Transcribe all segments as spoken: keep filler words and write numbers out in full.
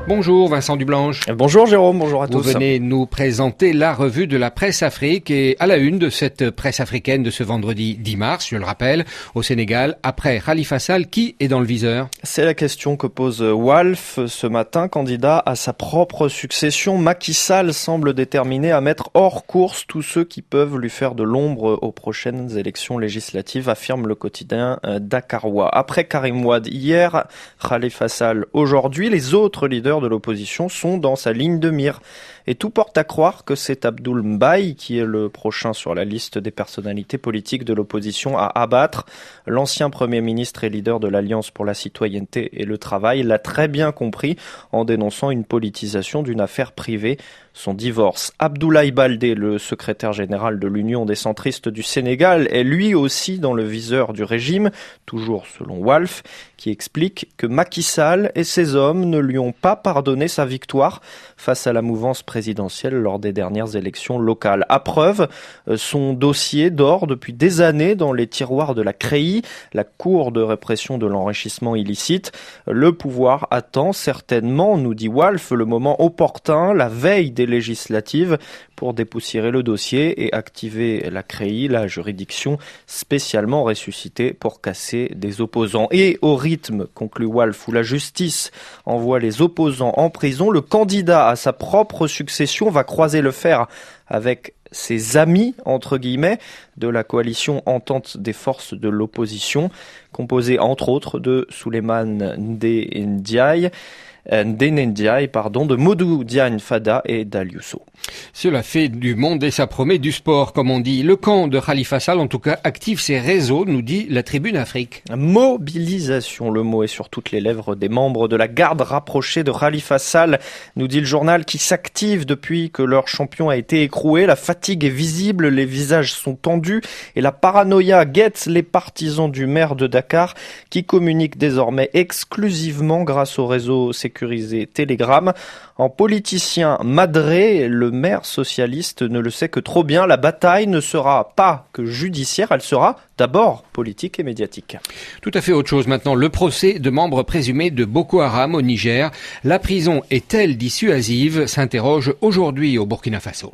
Bonjour Vincent Dublanche. Bonjour Jérôme, bonjour à tous. Vous venez nous présenter la revue de la presse Afrique et à la une de cette presse africaine de ce vendredi dix mars, je le rappelle, au Sénégal, après Khalifa Sall, qui est dans le viseur? C'est la question que pose Walf ce matin, candidat à sa propre succession. Macky Sall semble déterminé à mettre hors course tous ceux qui peuvent lui faire de l'ombre aux prochaines élections législatives, affirme le quotidien dakarois. Après Karim Wade hier, Khalifa Sall aujourd'hui, les autres leaders de l'opposition sont dans sa ligne de mire. Et tout porte à croire que c'est Abdoul Mbaye qui est le prochain sur la liste des personnalités politiques de l'opposition à abattre. L'ancien Premier ministre et leader de l'Alliance pour la citoyenneté et le travail l'a très bien compris en dénonçant une politisation d'une affaire privée, son divorce. Abdoulaye Baldé, le secrétaire général de l'Union des centristes du Sénégal, est lui aussi dans le viseur du régime, toujours selon Walf, qui explique que Macky Sall et ses hommes ne lui ont pas pardonné sa victoire face à la mouvance présidentielle lors des dernières élections locales. À preuve, son dossier dort depuis des années dans les tiroirs de la C R E I, la Cour de répression de l'enrichissement illicite. Le pouvoir attend certainement, nous dit Walf, le moment opportun, la veille des législatives, pour dépoussiérer le dossier et activer la C R E I, la juridiction spécialement ressuscitée pour casser des opposants. Et au rythme, conclut Walf, où la justice envoie les opposants en prison, le candidat à sa propre succession va croiser le fer avec ses amis, entre guillemets, de la coalition Entente des forces de l'opposition, composée entre autres de Souleymane Ndé Ndiaye, Ndé Ndiaye, pardon, de Modou Diagne Fada et d'Aliousso. Cela fait du monde et ça promet du sport, comme on dit. Le camp de Khalifa Sall, en tout cas, active ses réseaux, nous dit la Tribune Afrique. Mobilisation, le mot est sur toutes les lèvres des membres de la garde rapprochée de Khalifa Sall, nous dit le journal, qui s'active depuis que leur champion a été écroué. La fatigue est visible, les visages sont tendus et la paranoïa guette les partisans du maire de Dakar, qui communiquent désormais exclusivement grâce au réseau sécurisé Telegram. En politicien madré, le maire socialiste ne le sait que trop bien. La bataille ne sera pas que judiciaire, elle sera d'abord politique et médiatique. Tout à fait autre chose maintenant. Le procès de membres présumés de Boko Haram au Niger. La prison est-elle dissuasive? S'interroge aujourd'hui au Burkina Faso.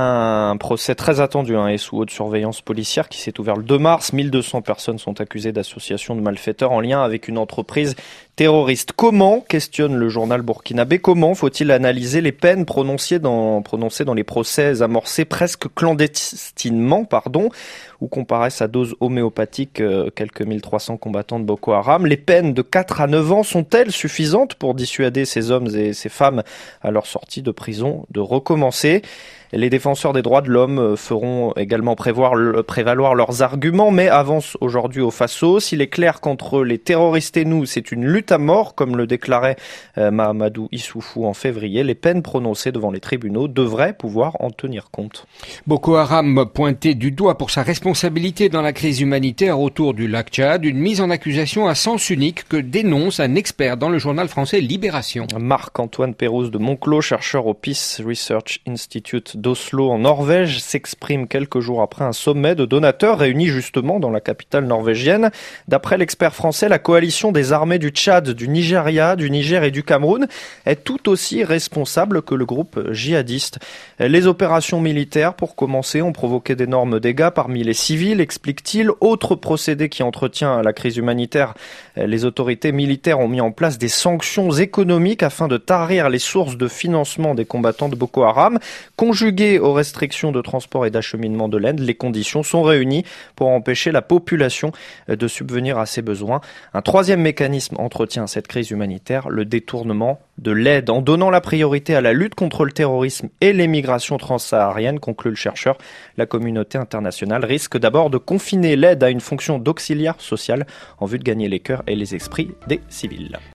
Un procès très attendu hein, et sous haute surveillance policière qui s'est ouvert le deux mars. mille deux cents personnes sont accusées d'association de malfaiteurs en lien avec une entreprise terroriste. Comment, questionne le journal burkinabé, comment faut-il analyser les peines prononcées dans, prononcées dans les procès amorcés presque clandestinement, pardon, où comparaissent à dose homéopathique euh, quelques mille trois cents combattants de Boko Haram. Les peines de quatre à neuf ans sont-elles suffisantes pour dissuader ces hommes et ces femmes à leur sortie de prison de recommencer? Les défenseurs des droits de l'homme feront également prévoir, prévaloir leurs arguments, mais avancent aujourd'hui au Faso. S'il est clair qu'entre les terroristes et nous, c'est une lutte à mort, comme le déclarait euh, Mahamadou Issoufou en février, les peines prononcées devant les tribunaux devraient pouvoir en tenir compte. Boko Haram pointé du doigt pour sa responsabilité dans la crise humanitaire autour du lac Tchad, une mise en accusation à sens unique que dénonce un expert dans le journal français Libération. Marc-Antoine Pérouse de Monclos, chercheur au Peace Research Institute d'Oslo en Norvège, s'exprime quelques jours après un sommet de donateurs réunis justement dans la capitale norvégienne. D'après l'expert français, la coalition des armées du Tchad, du Nigeria, du Niger et du Cameroun est tout aussi responsable que le groupe djihadiste. Les opérations militaires, pour commencer, ont provoqué d'énormes dégâts parmi les civils, explique-t-il. Autre procédé qui entretient la crise humanitaire, les autorités militaires ont mis en place des sanctions économiques afin de tarir les sources de financement des combattants de Boko Haram. Conjugué aux restrictions de transport et d'acheminement de l'aide, les conditions sont réunies pour empêcher la population de subvenir à ses besoins. Un troisième mécanisme entretient cette crise humanitaire, le détournement de l'aide. En donnant la priorité à la lutte contre le terrorisme et les migrations transsahariennes, conclut le chercheur, la communauté internationale risque d'abord de confiner l'aide à une fonction d'auxiliaire social en vue de gagner les cœurs et les esprits des civils.